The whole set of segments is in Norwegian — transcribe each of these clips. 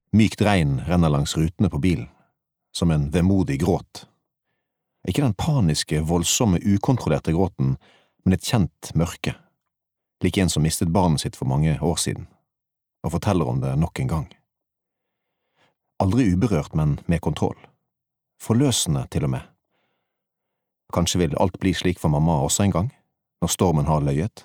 Mykt regn renner langs rutene på bilen, som en vemodig gråt. Ikke den paniske, voldsomme, ukontrollerte gråten, men et kjent mørke, lik en som mistet barnet sitt for mange år siden, og forteller om det nok en gang. Aldri uberørt, men med kontroll. Forløsende til og med. Kanskje vil alt bli slik for mamma også en gang, når stormen har løyet.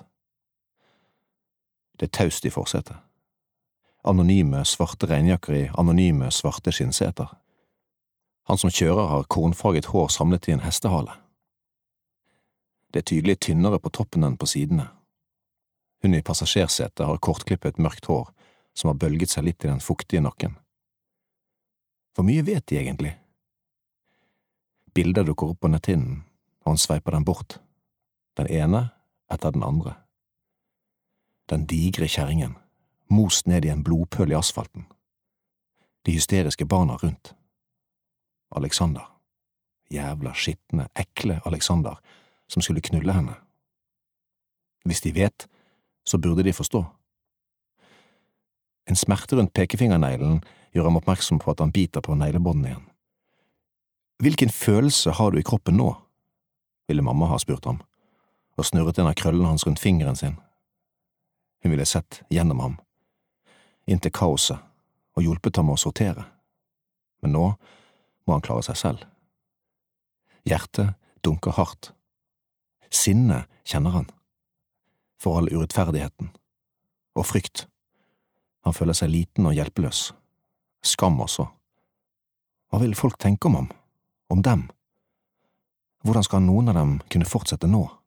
Det taust i forsetet. Anonyme, svarte regnjakker i anonyme, svarte skinnseter. Han som kjører har kornfarget hår samlet i en hestehale. Det er tydelig tynnere på toppen enn på sidene. Hun i passasjersetet har kortklippet mørkt hår som har bølget seg litt i den fuktige nakken. Hvor mye vet de egentlig? Bilder dukker opp på netthinnen, og han sveiper dem bort. Den ene etter den andre. Den digre kjerringen, most ned i en blodpøl i asfalten. De hysteriske barna rundt. Alexander. Jævla skittende, ekle Alexander, som skulle knulle henne. Hvis de vet, så burde de forstå. En smerte rundt pekefingerneglen gjør ham oppmerksom på at han biter på neglebåndene igjen. Hvilken følelse har du i kroppen nå? Ville mamma ha spurt ham, og snurret en av krøllene hans rundt fingeren sin. Hun ville sett gjennom ham, inn til kaoset, og hjulpet ham å sortere. Men nå må han klare seg selv. Hjertet dunker hardt. Sinne kjenner han, for all urettferdigheten, og frykt. Han føler seg liten og hjelpeløs. Skam også. Hva vil folk tenke om ham? Om dem? Hvordan skal noen av dem kunne fortsette nå?